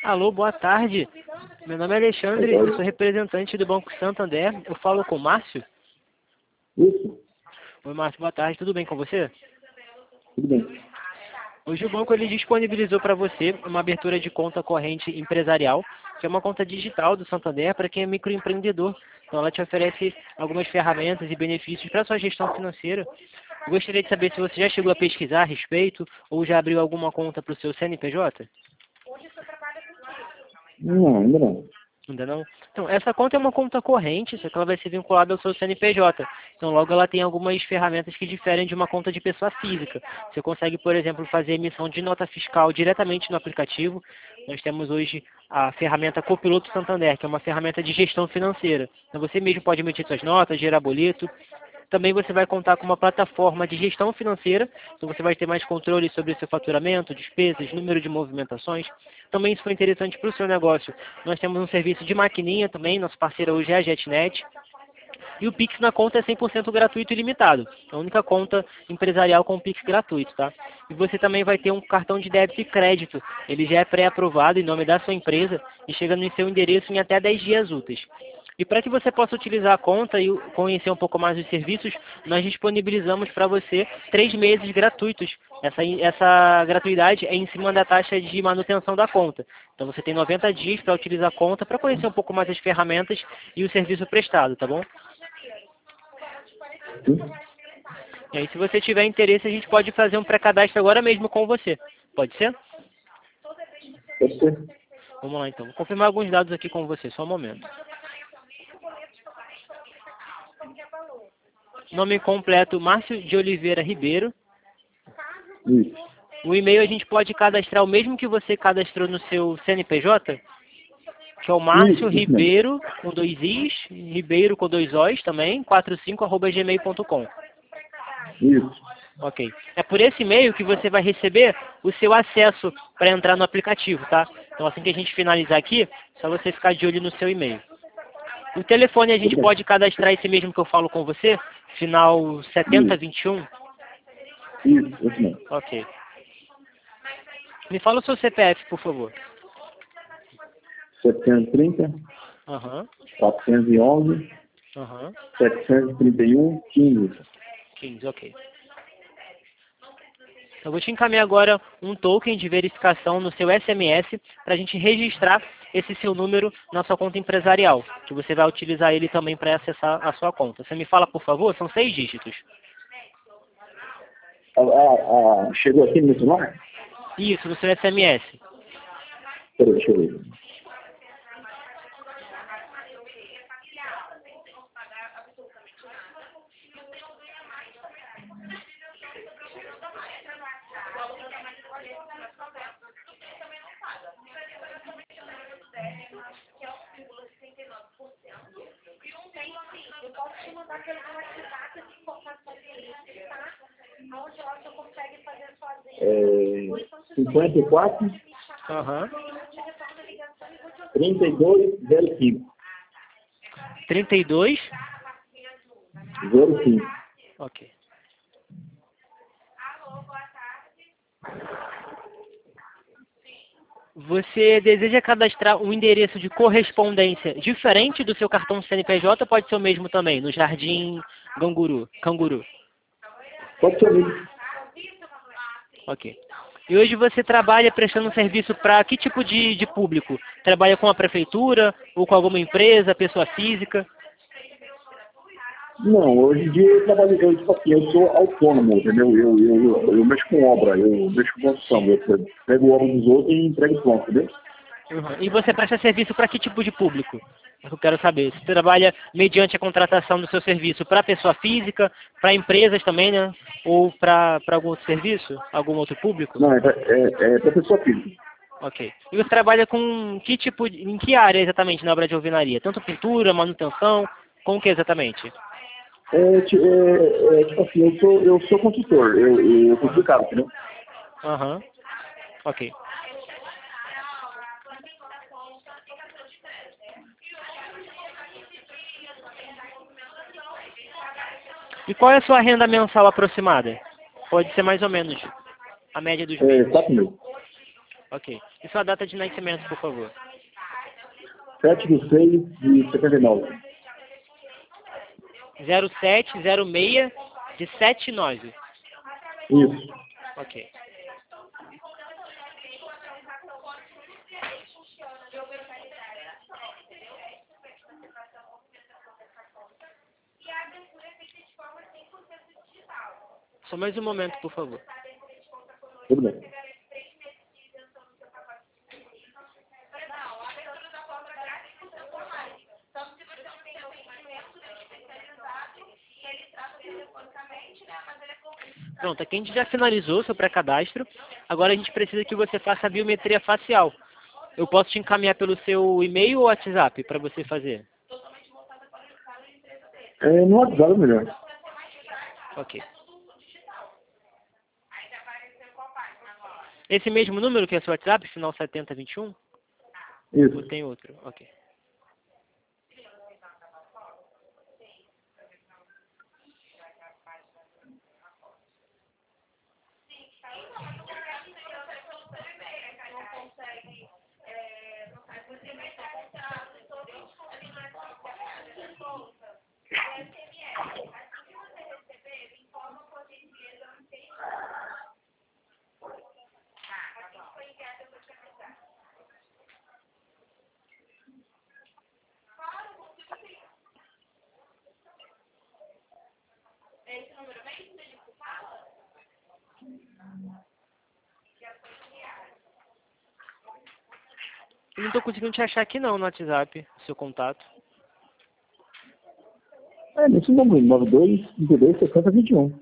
Alô, boa tarde. Meu nome é Alexandre, eu sou representante do Banco Santander. Eu falo com o Márcio. Isso, Oi, Márcio, boa tarde. Tudo bem com você? tudo bem. Hoje o banco ele disponibilizou para você uma abertura de conta corrente empresarial, que é uma conta digital do Santander para quem é microempreendedor. Então ela te oferece algumas ferramentas e benefícios para sua gestão financeira. Eu gostaria de saber se você já chegou a pesquisar a respeito ou já abriu alguma conta para o seu CNPJ? Não, ainda não. Ainda não? Então, essa conta é uma conta corrente, só que ela vai ser vinculada ao seu CNPJ. Então, logo ela tem algumas ferramentas que diferem de uma conta de pessoa física. Você consegue, por exemplo, fazer emissão de nota fiscal diretamente no aplicativo. Nós temos hoje a ferramenta Copiloto Santander, que é uma ferramenta de gestão financeira. Então, você mesmo pode emitir suas notas, gerar boleto. Também você vai contar com uma plataforma de gestão financeira, então você vai ter mais controle sobre o seu faturamento, despesas, número de movimentações. Também isso foi interessante para o seu negócio. Nós temos um serviço de maquininha também, nosso parceiro hoje é a JetNet. E o Pix na conta é 100% gratuito e ilimitado. É a única conta empresarial com Pix gratuito, tá? E você também vai ter um cartão de débito e crédito. Ele já é pré-aprovado em nome da sua empresa e chega no seu endereço em até 10 dias úteis. E para que você possa utilizar a conta e conhecer um pouco mais dos serviços, nós disponibilizamos para você 3 meses gratuitos. Essa gratuidade é em cima da taxa de manutenção da conta. Então você tem 90 dias para utilizar a conta para conhecer um pouco mais as ferramentas e o serviço prestado, tá bom? Sim, E aí, se você tiver interesse, a gente pode fazer um pré-cadastro agora mesmo com você. Pode ser? pode ser. Vamos lá, então. Vou confirmar alguns dados aqui com você, só um momento. Nome completo, Márcio de Oliveira Ribeiro. Isso, O e-mail a gente pode cadastrar o mesmo que você cadastrou no seu CNPJ, que é o Márcio isso mesmo. Ribeiro, com 2 Is, Ribeiro com 2 Os também, 45@gmail.com. Isso, Ok. É por esse e-mail que você vai receber o seu acesso para entrar no aplicativo, tá? Então assim que a gente finalizar aqui, só você ficar de olho no seu e-mail. O telefone a gente tudo bem. pode cadastrar esse mesmo que eu falo com você, final 7021. Isso mesmo. Ok. Me fala o seu CPF, por favor. 730, Aham, 411, aham. 731, 15. 15, ok. Eu vou te encaminhar agora um token de verificação no seu SMS para a gente registrar esse seu número na sua conta empresarial, que você vai utilizar ele também para acessar a sua conta. Você me fala, por favor? São 6 dígitos. Chegou aqui no meu celular? Isso, no seu SMS. Peraí, deixa eu ver. É, 54, Aham. 32, 05. 32. 05. Ok. Você deseja cadastrar um endereço de correspondência diferente do seu cartão CNPJ? Pode ser o mesmo também, no Jardim Canguru. Pode ser mesmo. Ok. E hoje você trabalha prestando serviço para que tipo de público? Trabalha com a prefeitura ou com alguma empresa, pessoa física? Não, hoje em dia eu trabalho, tipo assim, eu sou autônomo, entendeu? Eu mexo com obra, eu mexo com construção, eu pego obra dos outros e entrego pronto, entendeu? Uhum. E você presta serviço para que tipo de público? É o que eu quero saber. Você trabalha mediante a contratação do seu serviço para pessoa física, para empresas também, né? Ou para algum outro serviço? Algum outro público? Não, é para pessoa física. Ok. E você trabalha com que tipo em que área exatamente na obra de alvenaria? Tanto pintura, manutenção, com o que exatamente? Tipo assim, eu sou consultor, eu construo casa, entendeu? Aham. Ok. E qual é a sua renda mensal aproximada? Pode ser mais ou menos a média dos meses. 4 mil. Ok. E sua data de nascimento, por favor? 7/6/79. 0706 de 79. Isso. Ok. Só mais um momento, por favor. Tudo bem. Pronto, aqui a gente já finalizou o seu pré-cadastro. Agora a gente precisa que você faça a biometria facial. Eu posso te encaminhar pelo seu e-mail ou WhatsApp para você fazer? No WhatsApp é melhor. Ok. Esse mesmo número que é seu WhatsApp, final 7021? Ou Isso. tem outro? Ok. Eu não estou conseguindo te achar aqui não no WhatsApp, seu contato. Nesse número, 92 32 60 21.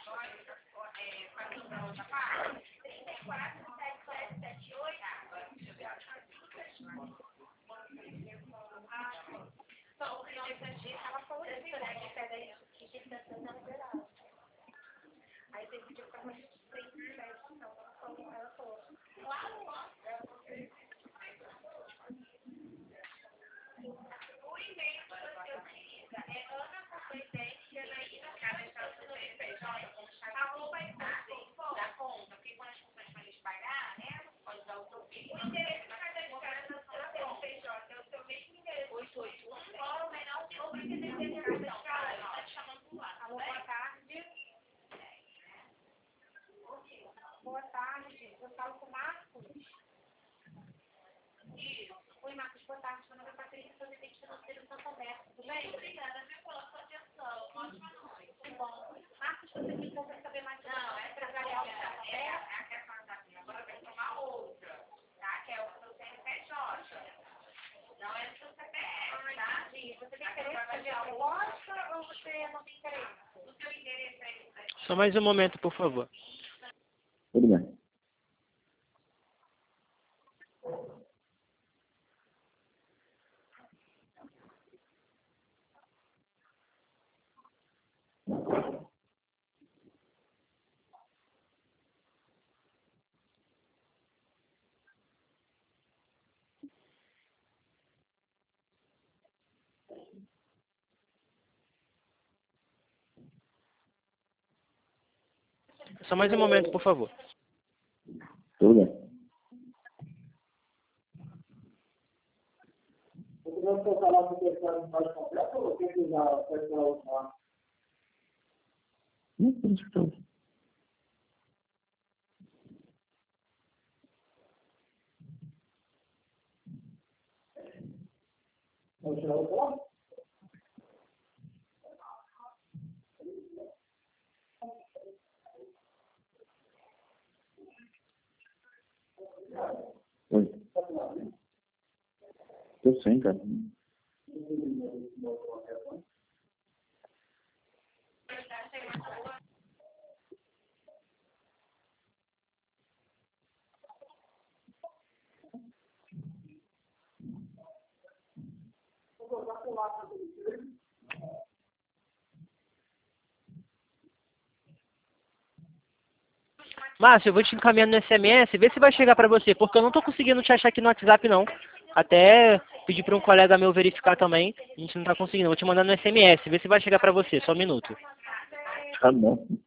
Boa tarde, eu falo com o Marcos. Isso. Oi, Marcos, boa tarde. Meu nome é Patrícia, sou gerente financeiro do Santander. Tudo bem? Obrigada pela sua atenção. Ótima noite. Muito bom. Marcos, você me conta saber mais sobre o empresarial do Santander? A questão da agora vai tomar outra, tá? Que é o seu CNPJ. Não é o seu CPF, tá? Você tem interesse em fazer a proposta ou você não tem interesse? O seu interesse é... Só mais um momento, por favor. Tudo bem. Só mais um momento, por favor. Tudo bem. Por isso que eu- Oi. Tô sem, cara. Márcio, eu vou te encaminhando no SMS, vê se vai chegar para você, porque eu não estou conseguindo te achar aqui no WhatsApp, não. Até pedi para um colega meu verificar também, a gente não está conseguindo. Vou te mandar no SMS, vê se vai chegar para você, só um minuto. Tá bom.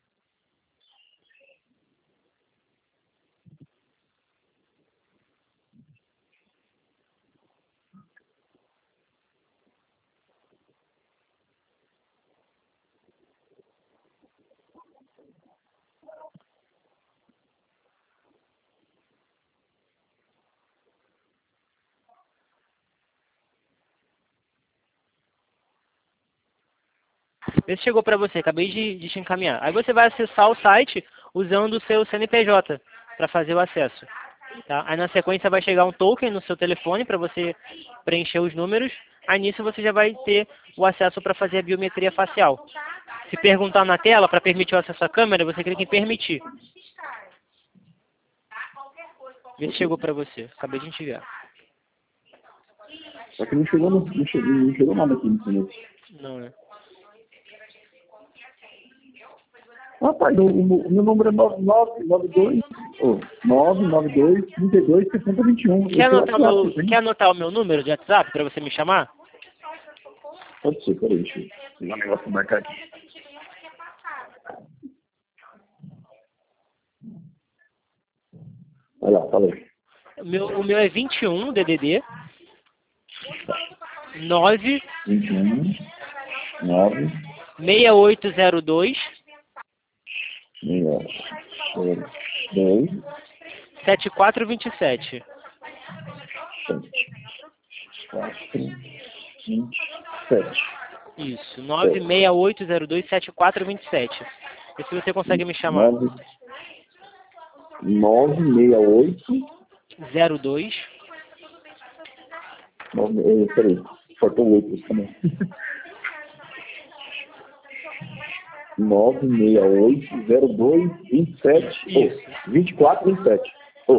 Vê se chegou para você, acabei de te encaminhar. Aí você vai acessar o site usando o seu CNPJ para fazer o acesso. Tá? Aí na sequência vai chegar um token no seu telefone para você preencher os números. Aí nisso você já vai ter o acesso para fazer a biometria facial. Se perguntar na tela, para permitir o acesso à câmera, você clica em permitir. Vê se chegou para você. Acabei de te enviar. Só que não chegou nada aqui no começo. Não, né? Rapaz, o meu número é 992-32-6021. Quer anotar o meu número de WhatsApp para você me chamar? Pode ser, peraí, deixa eu pegar um negócio pra marcar aqui. Vai lá, fala aí. O meu é 21 DDD 9 21 9 6802 2 7427. 4 27. Isso, 968027427. Vê se você consegue me chamar. 968 02 peraí, faltou 8 também. 968-02-27, 24-27.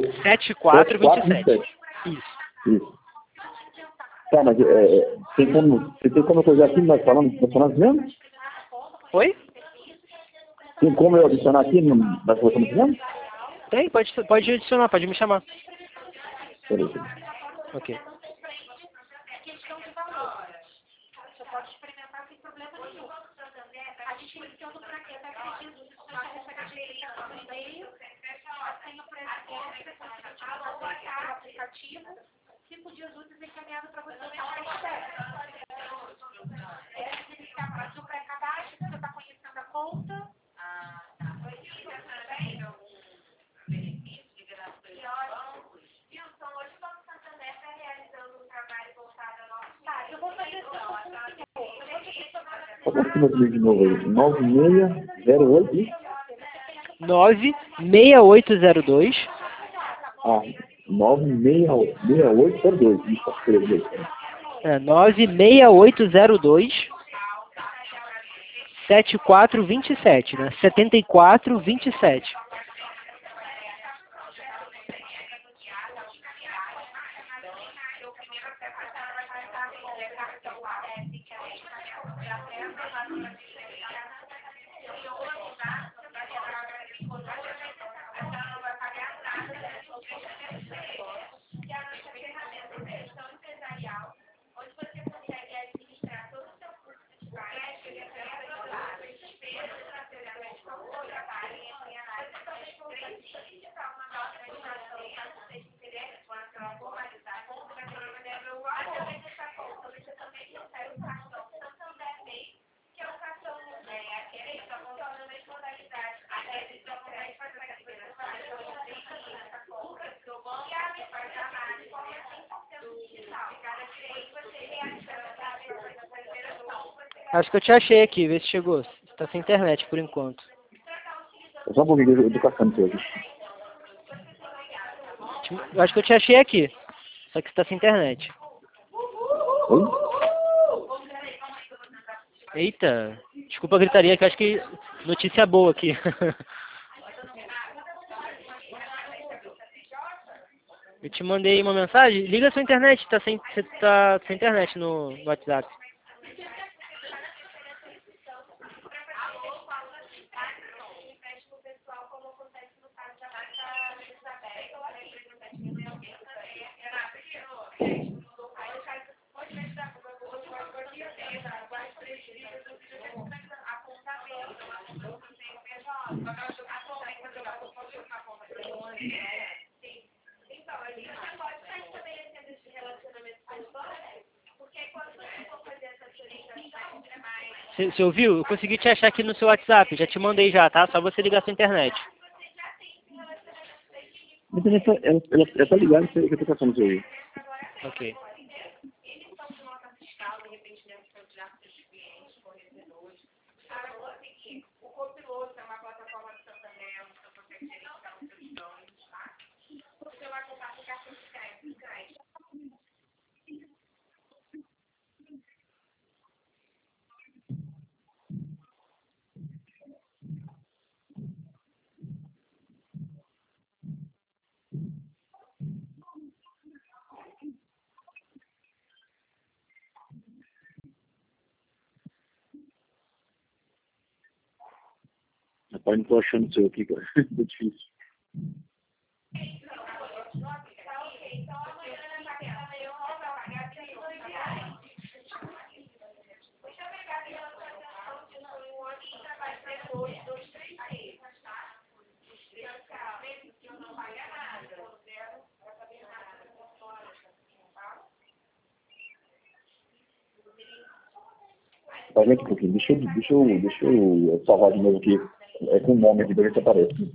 7427. Isso. Tá, mas tem como eu fazer aqui, nós falamos mesmo? Oi? Tem como eu adicionar aqui, nós falamos mesmo? Tem, pode adicionar, pode me chamar. Peraí. Ok. Você pode experimentar sem problema nenhum. A gente funciona para quê? Você acredita que você vai receber no e-mail, a senha por aplicativo, 5 dias úteis encaminhado para você. Iniciar o pré-cadastro, você está conhecendo a conta. Hoje o Banco Santander está realizando um trabalho voltado ao nosso. Tá, eu vou fazer isso. Pode continuar de novo aí. 9608. 96802 96802. Isso, escrever. 96802 7427, né? 7427. Acho que eu te achei aqui, vê se chegou. Está sem internet por enquanto. Só um pouquinho de educação aqui. Eu acho que eu te achei aqui. Só que está sem internet. Oi? Eita, desculpa a gritaria, que eu acho que notícia boa aqui. Eu te mandei uma mensagem. Liga a sua internet, você tá sem internet no WhatsApp. Você ouviu? Eu consegui te achar aqui no seu WhatsApp. Já te mandei já, tá? Só você ligar a sua internet. A internet, ela tá ligada que eu tô passando isso aí. Ok. Rapaz, não tô achando o seu aqui, cara. Tá difícil. Tá vendo aqui um pouquinho? Deixa eu salvar de novo aqui. É com o nome aqui pra ver se aparece.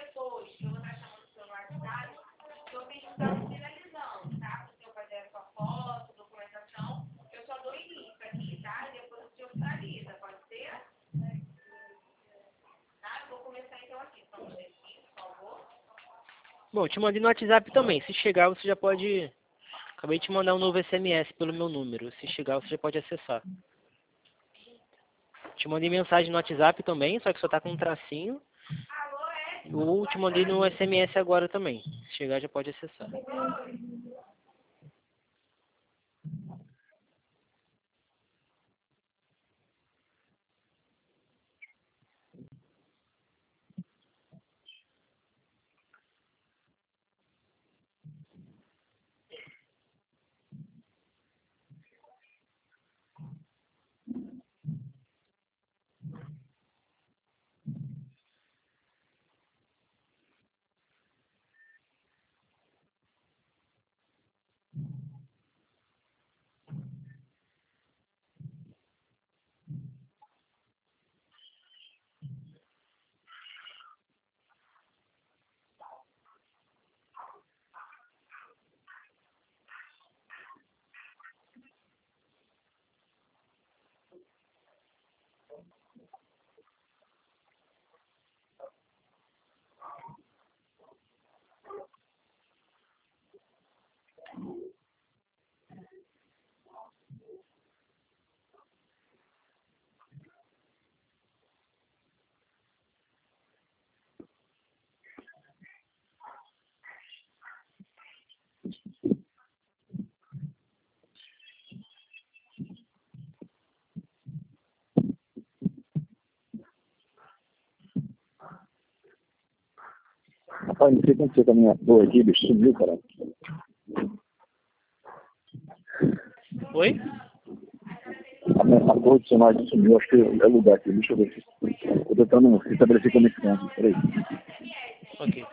Bom, te mandei no WhatsApp também. Se chegar, você já pode... Acabei de te mandar um novo SMS pelo meu número. Se chegar, você já pode acessar. Te mandei mensagem no WhatsApp também, só que só tá com um tracinho. Ou te mandei no SMS agora também. Se chegar, já pode acessar. Rapaz, não sei o que aconteceu com a minha torre aqui, bicho. Sumiu, cara. Oi? A torre de sinais sumiu. Acho que é lugar aqui. Deixa eu ver se... Eu tô tentando estabelecer conexão aqui. Peraí. Ok.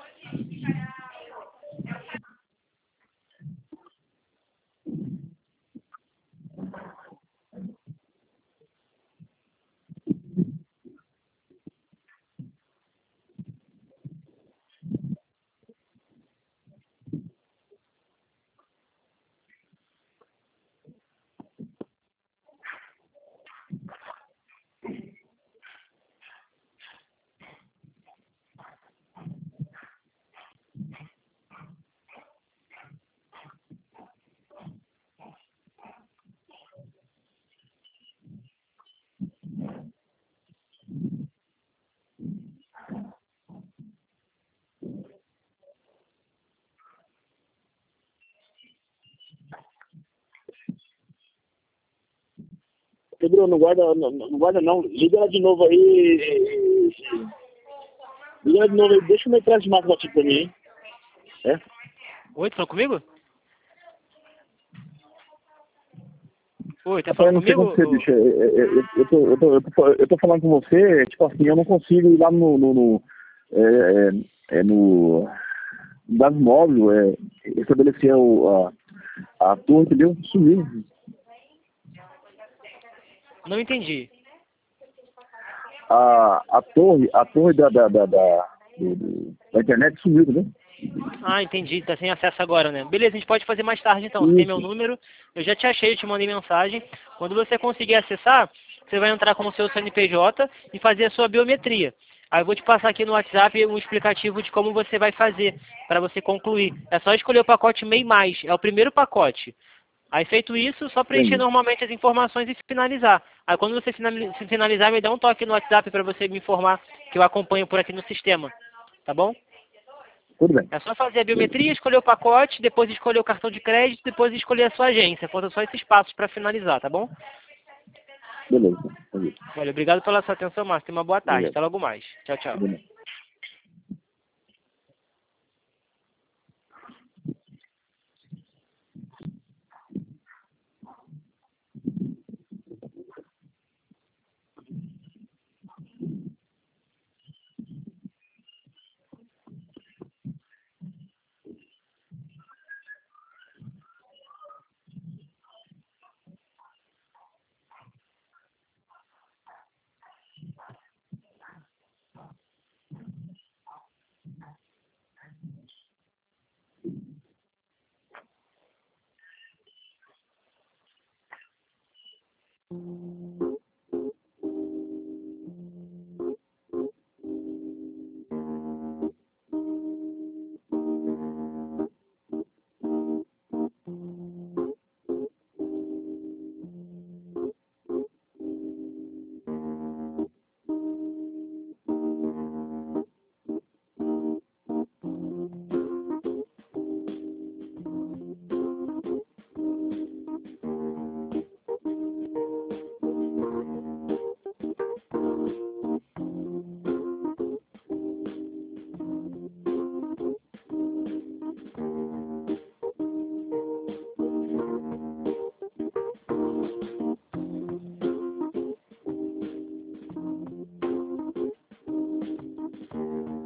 Pedro, não guarda, não guarda não. Liga ela de novo aí. Liga ela de novo aí. Deixa o meu preço de matemática pra mim, hein? É? Oi, tá falando comigo? Oi, tá Rapaz, eu falando não sei comigo? como você, bicho. Eu tô falando com você, tipo assim, eu não consigo ir lá no das móveis, estabelecer a torre, entendeu? Sumiu. Não entendi. A torre da internet sumiu, entendeu? Ah, entendi. Tá sem acesso agora, né? Beleza, a gente pode fazer mais tarde então. Você tem meu número, eu já te achei, eu te mandei mensagem. Quando você conseguir acessar, você vai entrar com o seu CNPJ e fazer a sua biometria. Aí eu vou te passar aqui no WhatsApp um explicativo de como você vai fazer para você concluir. É só escolher o pacote MEI+, é o primeiro pacote. Aí feito isso, só preencher Entendi. normalmente as informações e finalizar. Aí quando você finalizar, me dá um toque no WhatsApp para você me informar que eu acompanho por aqui no sistema. Tá bom? Tudo bem. É só fazer a biometria, escolher o pacote, depois escolher o cartão de crédito, depois escolher a sua agência. Falta só esses passos para finalizar, tá bom? Beleza, beleza. Olha, obrigado pela sua atenção, Márcio. Tenha uma boa tarde. Obrigado. Até logo mais. Tchau, tchau. Beleza.